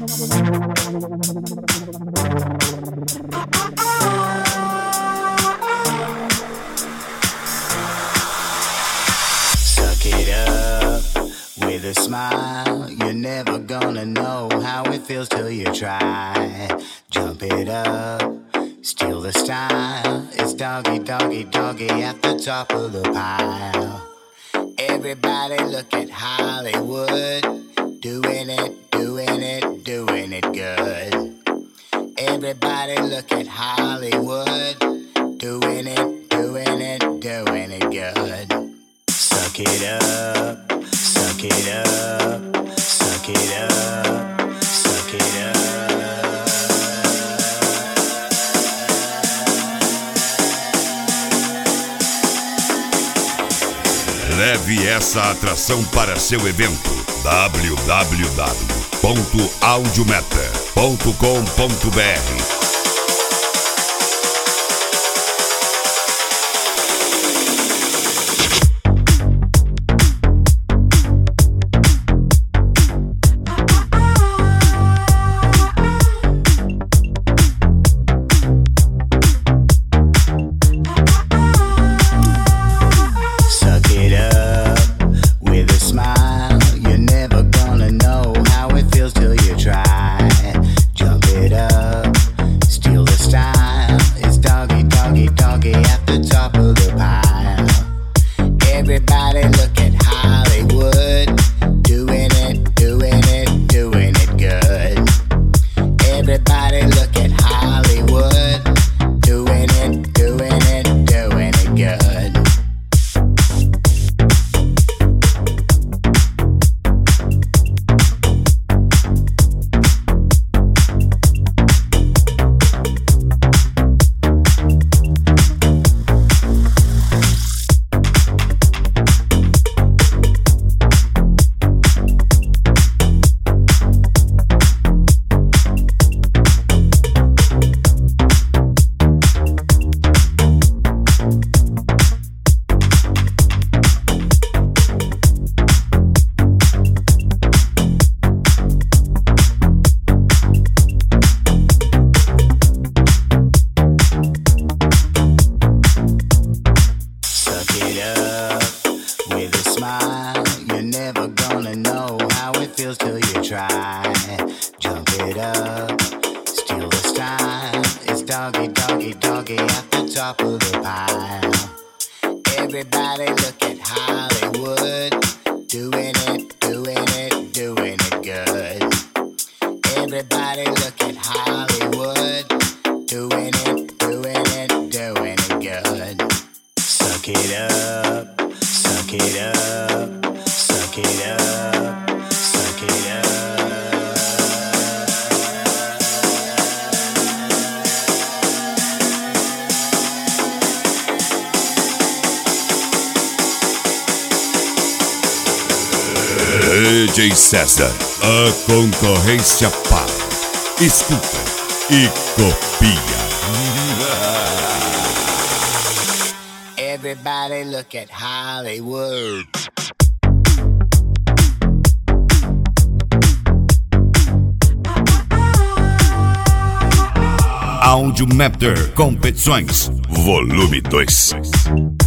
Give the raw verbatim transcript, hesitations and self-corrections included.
Suck it up with a smile. You're never gonna know how it feels till you try. Jump it up, steal the style. It's doggy, doggy, doggy at the top of the pile. Everybody look at Hollywood, doing it, doing it, doing it good. Everybody look at Hollywood, doing it, doing it, doing it good. Suck it up, suck it up, suck it up, suck it up. Leve essa atração para seu evento. w w w ponto audiometa ponto com ponto b r. D J César, a concorrência para. Escuta e copia. Everybody look at Hollywood. Audiomatter Competições, volume dois.